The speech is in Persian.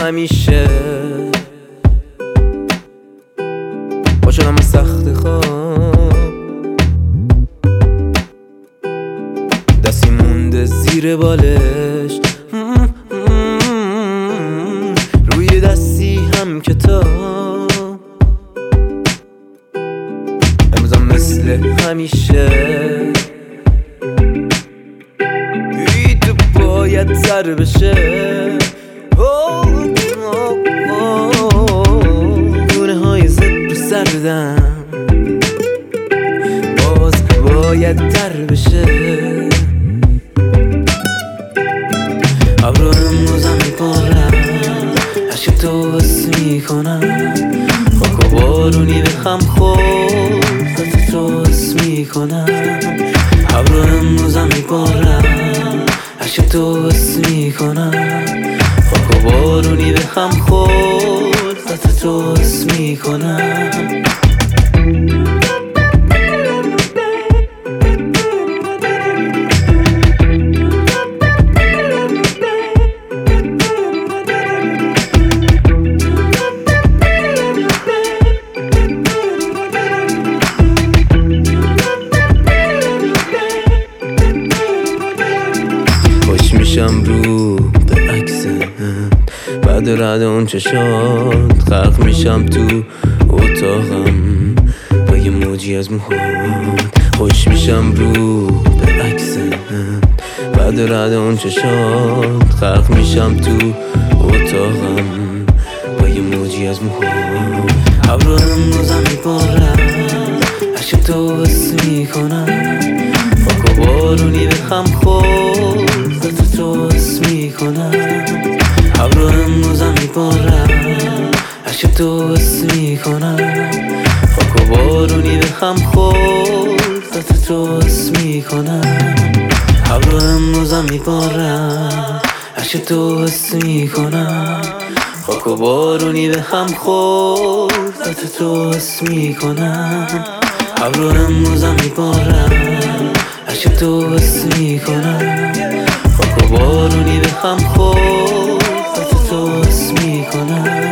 همیشه با شدم از سخت خواب دستی مونده زیر بالش روی دستی هم کتاب امضا مثل همیشه تو باید سر بشه گونه های زبر سردم باز باید تر بشه ابرو امروزم میپارم عشق تو حس میکنم خاک و بارونی به هم خورد خط تو حس میکنم ابرو امروزم میپارم عشق تو حس میکنم خاک و بارونی به هم خورد خط تو حس میکنم میشم رو به عکسم بعد رد اون چشات غرق میشم تو اتاقم با یه موجی از موهات خوش میشم رو به عکسم بعد رد اون چشات غرق میشم تو اتاقم با یه موجی از موهات ابرو امروزم میپارم عشق تو حس میکنم خاک و بارونی به هم خورد خط تو حس میکنم ابرو امروزم میپارم عشق تو حس میکنم خاک و بارونی به هم خورد خط تو حس میکنم ابرو امروزم میپارم عشق تو حس میکنم خاک و بارونی به هم خورد خط تو حس میکنم ابرو امروزم میپارم عشق تو حس میکنم خاک و بارونی به هم خورد خط تو حس میکنم